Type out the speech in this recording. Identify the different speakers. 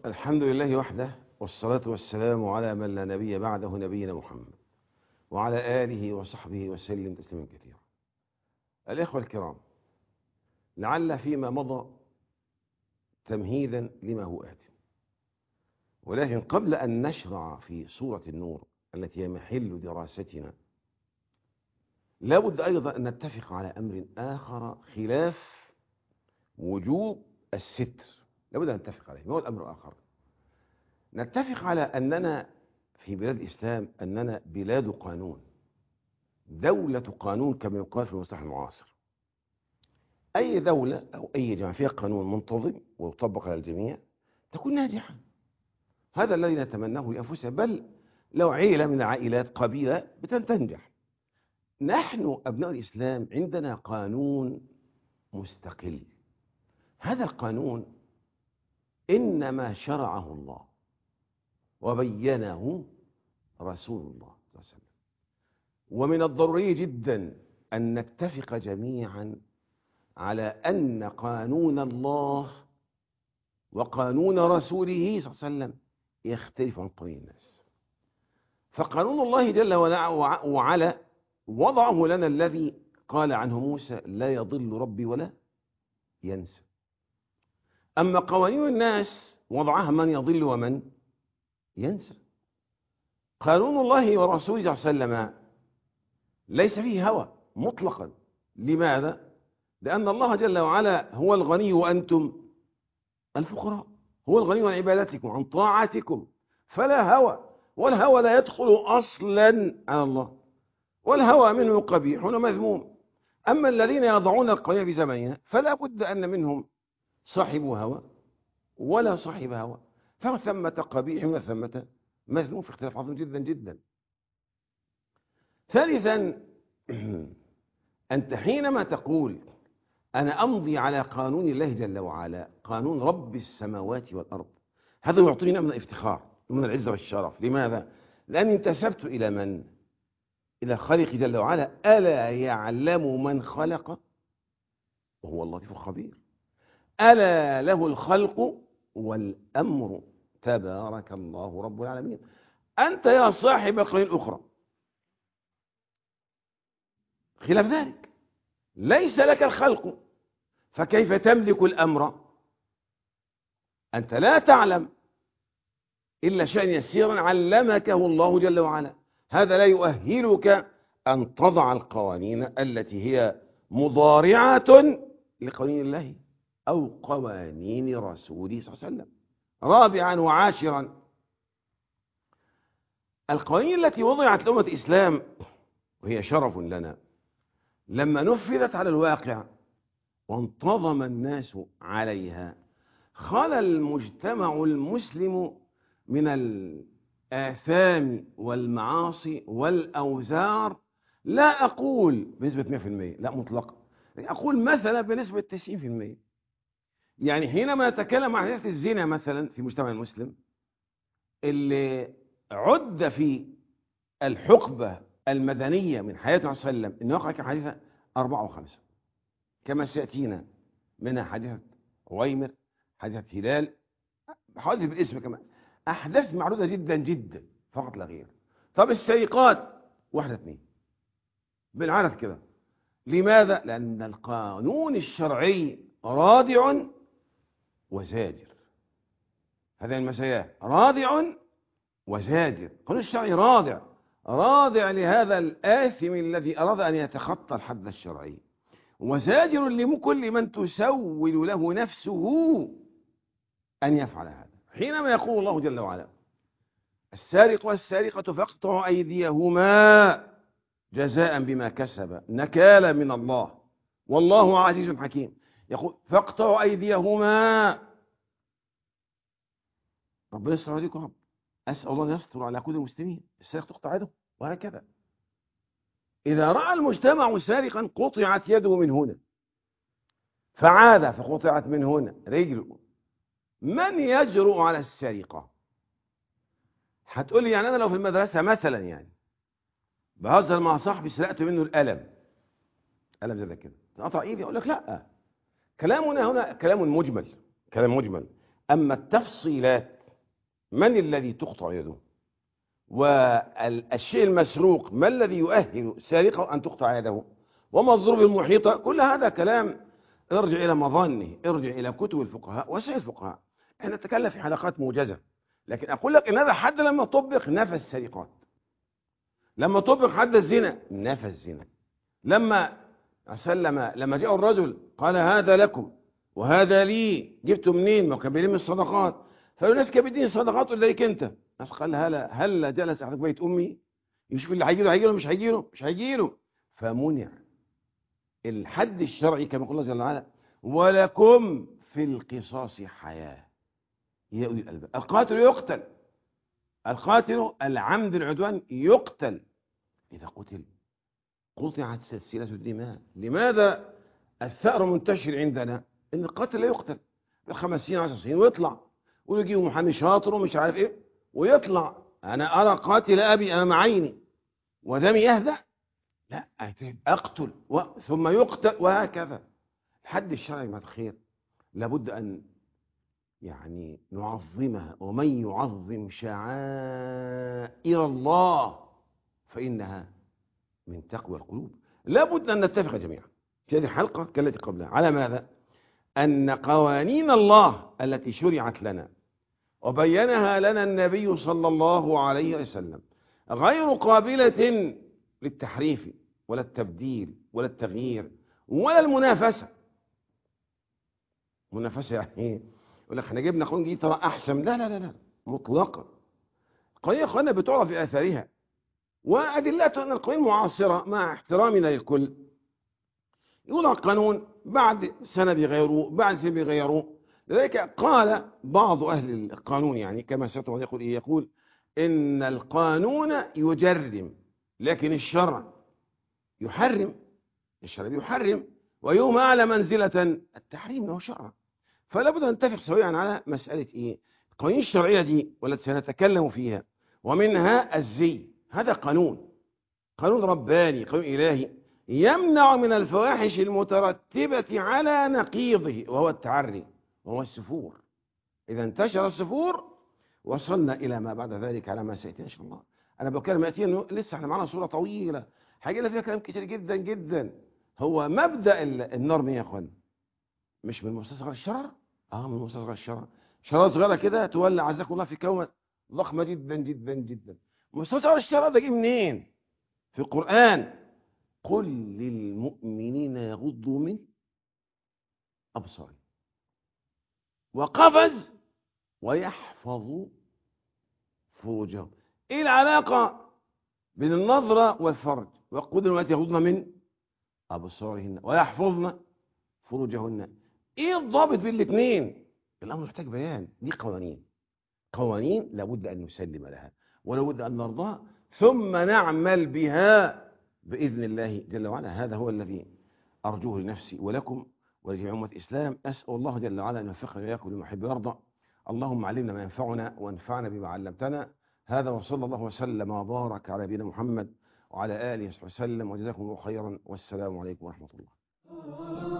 Speaker 1: الحمد لله وحده، والصلاة والسلام على من لا نبي بعده، نبينا محمد وعلى آله وصحبه وسلم تسليما كثيرا. الإخوة الكرام، لعل فيما مضى تمهيدا لما هو آت، ولكن قبل أن نشرع في سورة النور التي هي محل دراستنا، لا بد أيضا أن نتفق على أمر آخر خلاف وجوب الستر. لا بد أن نتفق عليه. ما هو الأمر الآخر؟ نتفق على أننا في بلاد الإسلام أننا بلاد قانون، دولة قانون كما يقال في المصطلح المعاصر. أي دولة أو أي جماعة فيها قانون منتظم ويطبق على الجميع تكون ناجحة. هذا الذي نتمناه لأنفسنا، بل لو عيلة من العائلات قبيلة بتنجح. نحن أبناء الإسلام عندنا قانون مستقل. هذا القانون إنما شرعه الله وبينه رسول الله صلى الله عليه وسلم. ومن الضروري جدا أن نتفق جميعا على أن قانون الله وقانون رسوله صلى الله عليه وسلم يختلف عن قانون الناس. فقانون الله جل وعلا وضعه لنا الذي قال عنه موسى: لا يضل ربي ولا ينسى. أما قوانين الناس وضعها من يضل ومن ينسى. قانون الله ورسوله صلى الله عليه وسلم ليس فيه هوى مطلقا. لماذا؟ لأن الله جل وعلا هو الغني وأنتم الفقراء، هو الغني عن عبادتكم عن طاعتكم، فلا هوى، والهوى لا يدخل أصلا على الله، والهوى منه قبيح ومذموم. أما الذين يضعون القوانين في زماننا فلا بد أن منهم صاحب هوى ولا صاحب هوى، فثمة قبيح وثمة مذموم، في اختلاف عظيم جدا جدا. ثالثا، أنت حينما تقول أنا أمضي على قانون الله جل وعلا، قانون رب السماوات والأرض، هذا يعطيني نوع من الافتخار ومن العزة والشرف. لماذا؟ لأني انتسبت إلى من؟ إلى خالق جل وعلا. ألا يعلم من خلق وهو اللطيف الخبير؟ ألا له الخلق والأمر تبارك الله رب العالمين. أنت يا صاحب قوانين أخرى خلاف ذلك، ليس لك الخلق، فكيف تملك الأمر؟ أنت لا تعلم إلا شيئا يسيرا علمكه الله جل وعلا. هذا لا يؤهلك أن تضع القوانين التي هي مضارعة لقوانين الله أو قوانين رسوله صلى الله عليه وسلم. رابعا وعاشرا، القوانين التي وضعت لأمة الإسلام وهي شرف لنا، لما نفذت على الواقع وانتظم الناس عليها، خلا المجتمع المسلم من الآثام والمعاصي والأوزار. لا أقول بنسبة 100%، لا مطلقا، أقول مثلا بنسبة 90%. يعني حينما نتكلم عن حديث الزنا مثلا في المجتمع المسلم، اللي عد في الحقبة المدنية من حياتنا صلى الله عليه وسلم إن وقع كحديثة 4 و5، كما سيأتينا منها حادثة عويمر، حادثة هلال، حوادث بالاسم كمان، أحداث معروضة جدا جدا فقط لا غير. طب السرقات 1 2 بالعدد كده. لماذا؟ لأن القانون الشرعي رادع وزاجر. هذه المسايا رادع وزاجر. القانون الشرعي رادع لهذا الآثم الذي أراد أن يتخطى الحد الشرعي، وزاجر لكل من تسول له نفسه أن يفعل هذا. حينما يقول الله جل وعلا: السارق والسارقة فاقطعوا أيديهما جزاء بما كسب نكالا من الله والله عزيز حكيم. يقول فاقطعوا أيديهما. ربنا يستر عليكم يا رب. أسأل الله أن يستر على كل المسلمين. السارق تقطع يده وهكذا. إذا رأى المجتمع سارقا قطعت يده من هنا، فعاد فقطعت من هنا رجله. من يجرؤ على السرقة؟ هتقول لي يعني أنا لو في المدرسة مثلا يعني بهزر مع صاحبي سرقت منه القلم زي ده كده، تقطع إيدي؟ أقول لك لا. كلامنا هنا كلام مجمل، كلام مجمل. أما التفصيلات من الذي تقطع يده؟ والشيء المسروق ما الذي يؤهل سارقه أن تقطع يده؟ وما الظروف المحيطة؟ كل هذا كلام ارجع إلى مظانه، ارجع إلى كتب الفقهاء وسائل الفقهاء. احنا نتكلم في حلقات موجزة، لكن أقول لك إن هذا حد لما طبق نفى السرقات، لما طبق حد الزنا نفى الزنا، لما جاء الرجل قال هذا لكم وهذا لي، جبته منين؟ ما كان بيلم الصدقات، فالناس كانت بتديني الصدقات إليك أنت. الناس قال هل جلس أحد بيت أمي يشوف اللي هيجي له مش هيجي له، فمنع. الحد الشرعي كما قال الله جل وعلا ولكم في القصاص حياة يا أولي الألباب. القاتل يقتل، القاتل العمد العدوان يقتل، إذا قتل قطعت سلسلة الدماء. لماذا الثأر منتشر عندنا؟ إن القاتل لا يقتل 5 سنين 10 سنين ويطلع، ويجي محامي شاطر ومش عارف إيه ويطلع، أنا أرى قاتل أبي أمام عيني ودمي يهدأ، لا أقتل ثم يقتل، وهكذا. الحد الشرعي مع الخير لابد أن يعني نعظمها، ومن يعظم شعائر الله فإنها من تقوى القلوب. لابد أن نتفق جميعا في هذه الحلقة كالتي قبلها على ماذا؟ أن قوانين الله التي شرعت لنا وبينها لنا النبي صلى الله عليه وسلم غير قابلة للتحريف ولا التبديل ولا التغيير ولا المنافسة. منافسة يعني ايه؟ يقول لك احنا جبنا قانون جديد ترى احسن، لا لا لا لا مطلقا. القوانين يا اخوانا بتعرف في اثارها وادلتها ان القوانين المعاصره مع احترامنا للكل يوضع قانون بعد سنه بيغيروه، بعد سنه بيغيروه. لذلك قال بعض اهل القانون يعني كما سيطلع يقول ايه؟ يقول ان القانون يجرم لكن الشرع يحرم. الشرع يحرم ويوم اعلى منزله التحريم له شرع. فلا بد ان نتفق سويا على مساله ايه؟ القوانين الشرعيه دي والتي سنتكلم فيها، ومنها الزي. هذا قانون رباني، قانون الهي يمنع من الفواحش المترتبه على نقيضه وهو التعري وهو السفور. اذا انتشر السفور وصلنا الى ما بعد ذلك على ما سياتي ان شاء الله. انا بتكلم ياتي انه لسه احنا معانا صوره طويله هيجي لنا فيها كلام كتير جدا جدا. هو مبدا النار يا اخوان مش من مستصغر الشرر؟ من مستصغر الشرر. شرارة صغيرة كده تولى عزكم الله في كون ضخمة جدا جدا جدا. مستصغر الشرر ده جه منين؟ في القرآن قل للمؤمنين يغضوا من أبصارهم وقفز ويحفظوا فروجهم. ايه العلاقة بين النظرة والفرج؟ وقل للمؤمنات يغضن من أبصارهن ويحفظن فروجهن. ايه الضابط بين الاثنين؟ الامر يحتاج بيان. دي قوانين لابد ان نسلم لها ولابد ان نرضاها ثم نعمل بها باذن الله جل وعلا. هذا هو الذي ارجوه لنفسي ولكم ولجميع امه الاسلام. اسال الله جل وعلا ان يوفقنا واياكم لما يحب ويرضى. اللهم علمنا ما ينفعنا وانفعنا بما علمتنا. هذا وصلى الله وسلم وبارك على نبينا محمد وعلى اله وصحبه وسلم، وجزاكم الله خيرا، والسلام عليكم ورحمه الله.